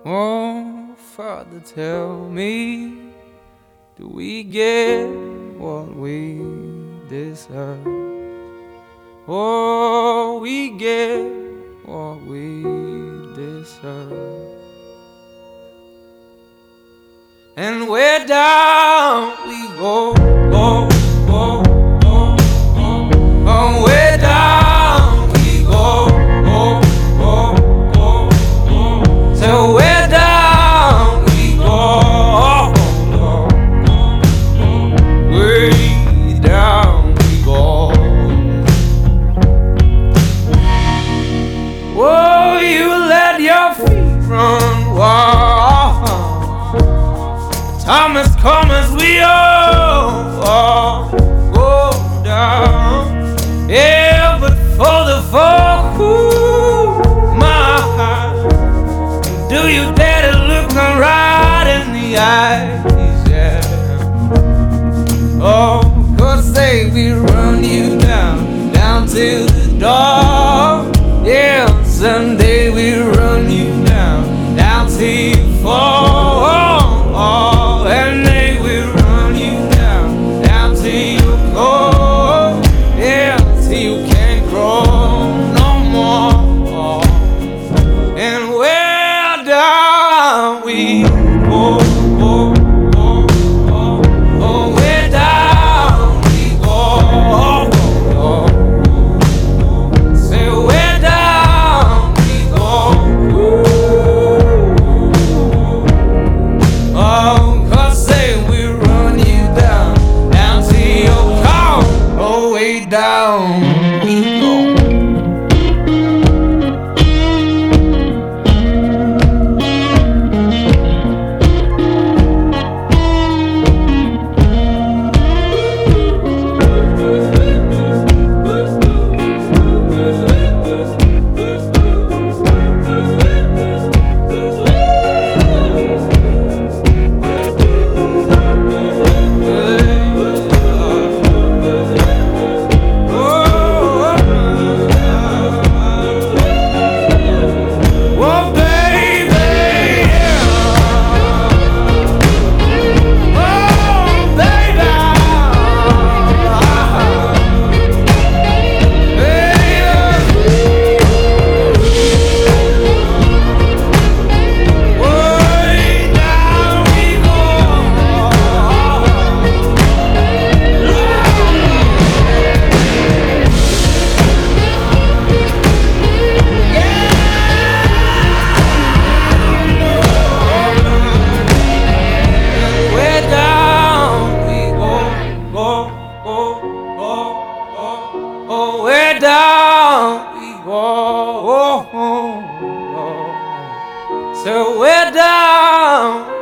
Oh, Father, tell me, do we get what we deserve? Oh, we get what we deserve. And where down we go, go, go, go, go. Oh, where down we go, go, go, go, go. So where down we go, go, go, go. Way down we go. Oh, you let your feet run wild. Time has come as we all go down. Yeah, but for the fall, my heart, do you dare to look me right in the eyes? Yeah. Oh, 'cause they will run you down, down to the door. Yeah, someday we run you down, down till you fall. And they will run you down, down till you go. Yeah, till you can't grow no more. And where down we go, go, go, go. Oh, where down we go, go, go. Say where down we go. Oh, down we go. Oh, where down we go. So where down